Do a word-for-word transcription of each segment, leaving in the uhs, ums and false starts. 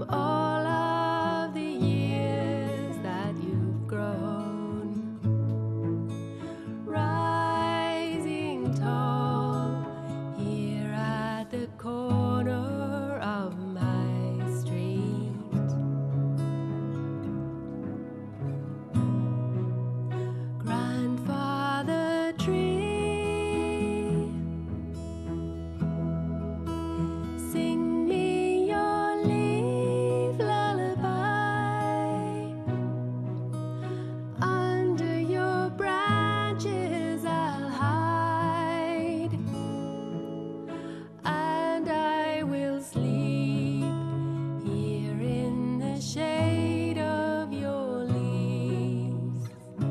from all of the years that you've grown, rising tall here at the corner of my street. Grandfather tree, sing me your leaf lullaby. Under your branches I'll hide, and I will sleep here in the shade of your leaves.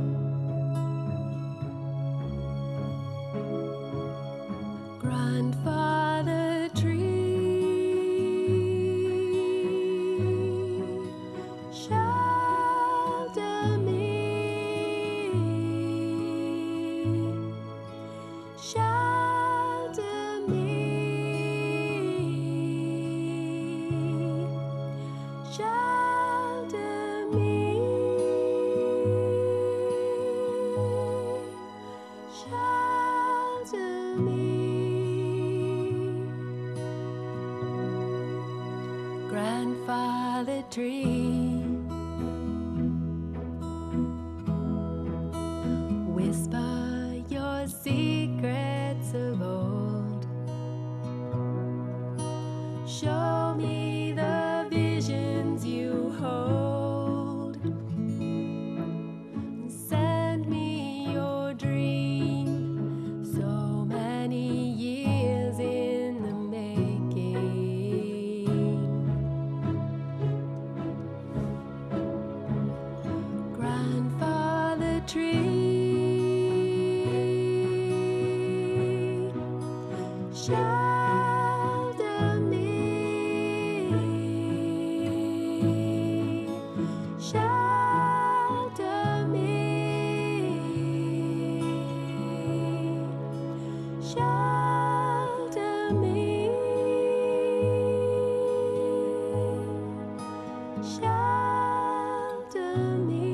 Grandfather tree, shelter me, shelter me, shelter me, shelter me. Grandfather tree, whisper your secrets of old. Show me the visions you hold. Send me your dream, so many years in the making. Grandfather tree, shelter me, shelter me, shelter me, shelter me.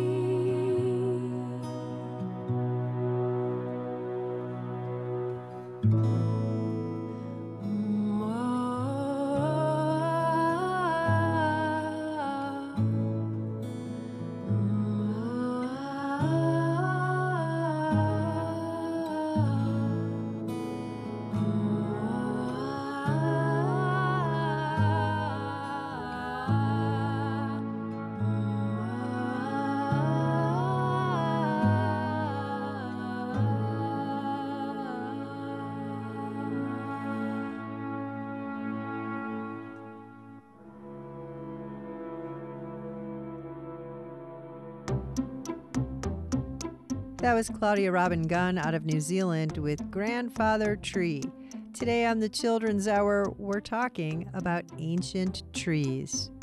That was Claudia Robin Gunn out of New Zealand with Grandfather Tree. Today on the Children's Hour, we're talking about ancient trees.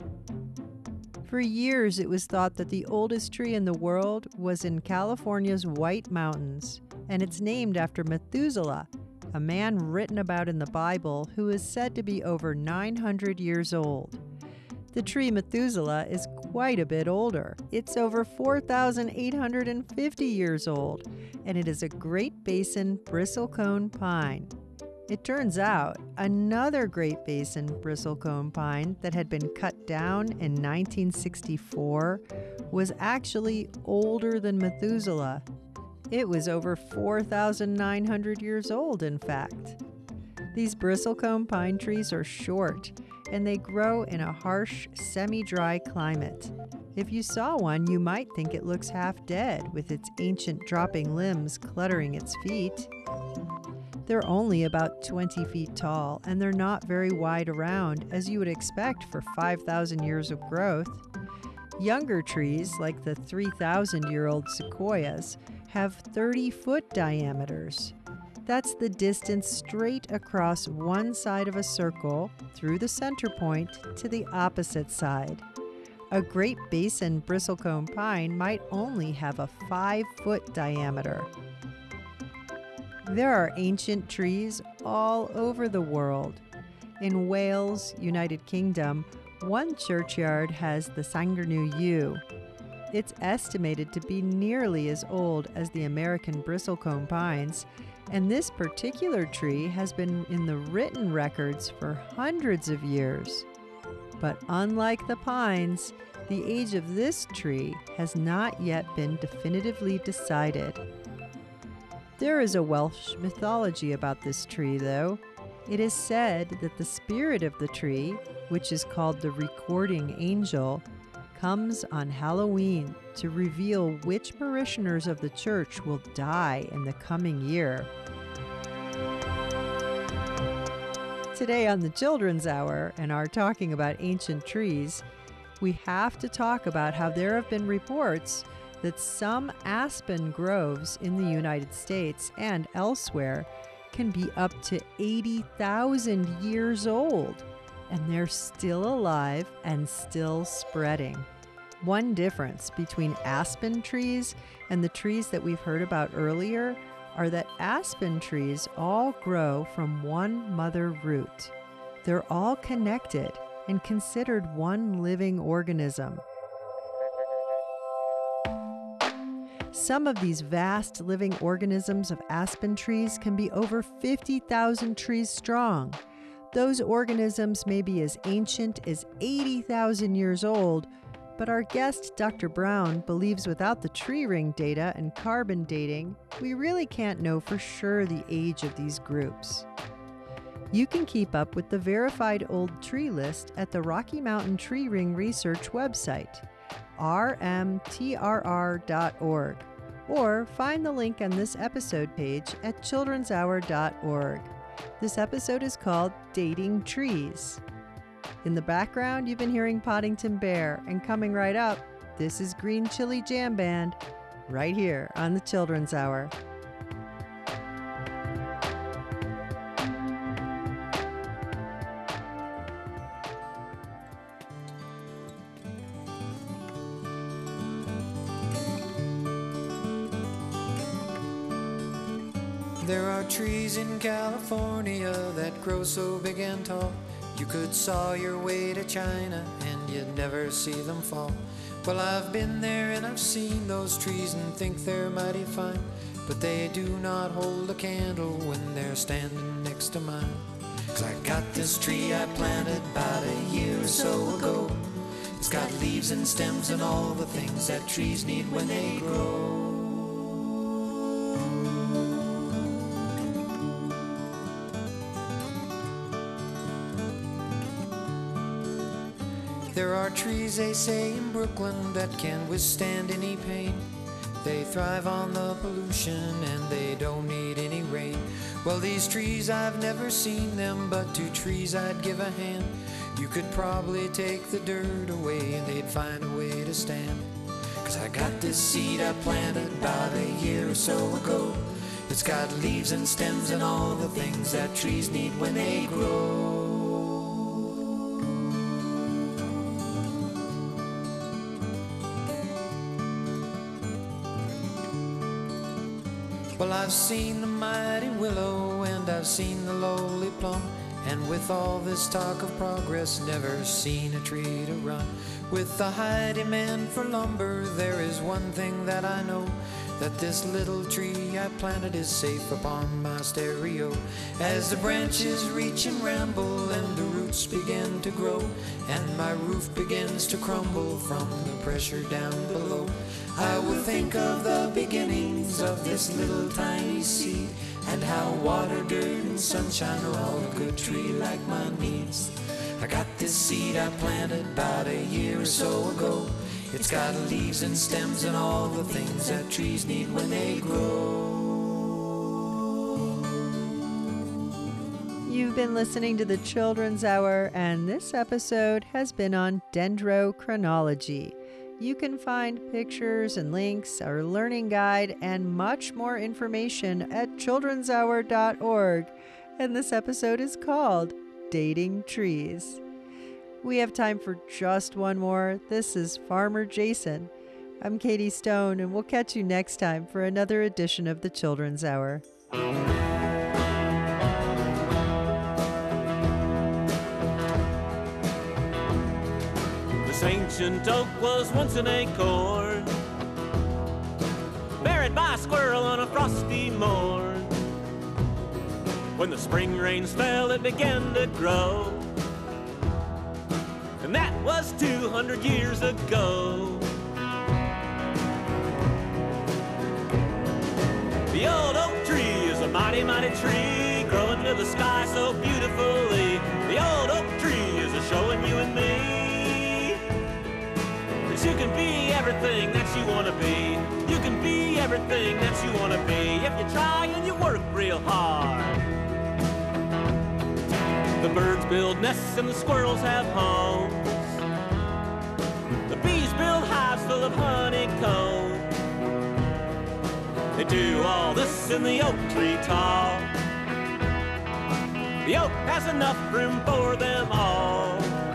For years, it was thought that the oldest tree in the world was in California's White Mountains, and it's named after Methuselah, a man written about in the Bible who is said to be over nine hundred years old. The tree Methuselah is quite a bit older. It's over four thousand eight hundred fifty years old, and it is a Great Basin bristlecone pine. It turns out another Great Basin bristlecone pine that had been cut down in nineteen sixty-four was actually older than Methuselah. It was over four thousand nine hundred years old, in fact. These bristlecone pine trees are short, and they grow in a harsh, semi-dry climate. If you saw one, you might think it looks half dead, with its ancient dropping limbs cluttering its feet. They're only about twenty feet tall, and they're not very wide around, as you would expect for five thousand years of growth. Younger trees, like the three thousand year old sequoias, have thirty foot diameters. That's the distance straight across one side of a circle through the center point to the opposite side. A Great Basin bristlecone pine might only have a five foot diameter. There are ancient trees all over the world. In Wales, United Kingdom, One churchyard has the Sangrenew yew. It's estimated to be nearly as old as the American bristlecone pines, and this particular tree has been in the written records for hundreds of years. But unlike the pines, the age of this tree has not yet been definitively decided. There is a Welsh mythology about this tree, though. It is said that the spirit of the tree, which is called the recording angel, comes on Halloween to reveal which parishioners of the church will die in the coming year. Today on the Children's Hour and our talking about ancient trees, we have to talk about how there have been reports that some aspen groves in the United States and elsewhere can be up to eighty thousand years old, and they're still alive and still spreading. One difference between aspen trees and the trees that we've heard about earlier are that aspen trees all grow from one mother root. They're all connected and considered one living organism. Some of these vast living organisms of aspen trees can be over fifty thousand trees strong. Those organisms may be as ancient as eighty thousand years old, but our guest, Doctor Brown, believes without the tree ring data and carbon dating, we really can't know for sure the age of these groups. You can keep up with the verified old tree list at the Rocky Mountain Tree Ring Research website, r m t r r dot org, or find the link on this episode page at children's hour dot org. This episode is called Dating Trees. In the background, you've been hearing Poddington Bear, and coming right up, this is Green Chili Jam Band, right here on the Children's Hour. There are trees in California that grow so big and tall, you could saw your way to China and you'd never see them fall. Well, I've been there and I've seen those trees and think they're mighty fine, but they do not hold a candle when they're standing next to mine. 'Cause I got this tree I planted about a year or so ago. It's got leaves and stems and all the things that trees need when they grow. There are trees, they say, in Brooklyn that can withstand any pain. They thrive on the pollution and they don't need any rain. Well, these trees, I've never seen them, but to trees I'd give a hand. You could probably take the dirt away and they'd find a way to stand. 'Cause I got this seed I planted about a year or so ago. It's got leaves and stems and all the things that trees need when they grow. Well, I've seen the mighty willow and I've seen the lowly plum, and with all this talk of progress, never seen a tree to run. With the high demand for lumber, there is one thing that I know, that this little tree I planted is safe upon my stereo. As the branches reach and ramble and the roots begin to grow, and my roof begins to crumble from the pressure down below, I will think of the beginnings of this little tiny seed, and how water, dirt, and sunshine are all a good tree like mine needs. I got this seed I planted about a year or so ago. It's got leaves and stems and all the things that trees need when they grow. You've been listening to the Children's Hour, and this episode has been on dendrochronology. You can find pictures and links, our learning guide, and much more information at children's hour dot org. And this episode is called Dating Trees. We have time for just one more. This is Farmer Jason. I'm Katie Stone, and we'll catch you next time for another edition of the Children's Hour. This ancient oak was once an acorn, buried by a squirrel on a frosty morn. When the spring rains fell, it began to grow, and that was two hundred years ago. The old oak tree is a mighty, mighty tree, growing to the sky so beautifully. The old oak tree is a showing you and me that you can be everything that you want to be. You can be everything that you want to be if you try and you work real hard. The birds build nests and the squirrels have homes. The bees build hives full of honeycomb. They do all this in the oak tree tall. The oak has enough room for them all.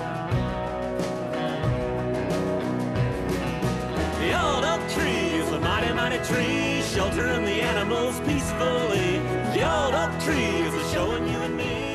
The old oak tree is a mighty, mighty tree, sheltering the animals peacefully. The old oak tree is a showing you and me.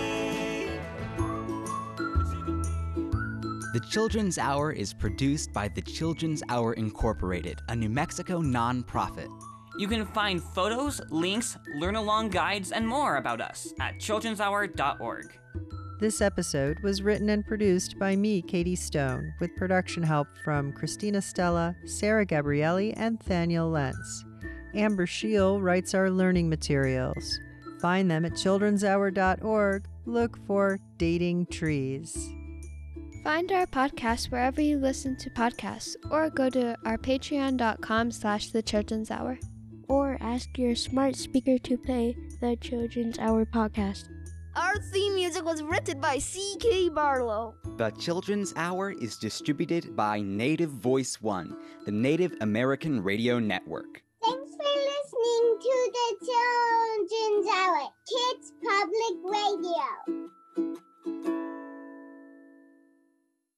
The Children's Hour is produced by the Children's Hour Incorporated, a New Mexico nonprofit. You can find photos, links, learn-along guides, and more about us at children's hour dot org. This episode was written and produced by me, Katie Stone, with production help from Christina Stella, Sarah Gabrielli, and Thaniel Lentz. Amber Scheel writes our learning materials. Find them at children's hour dot org. Look for Dating Trees. Find our podcast wherever you listen to podcasts, or go to our patreon dot com slash the Children's Hour. Or ask your smart speaker to play the Children's Hour podcast. Our theme music was written by C K Barlow. The Children's Hour is distributed by Native Voice One, the Native American Radio Network. Thanks for listening to the Children's Hour, Kids Public Radio.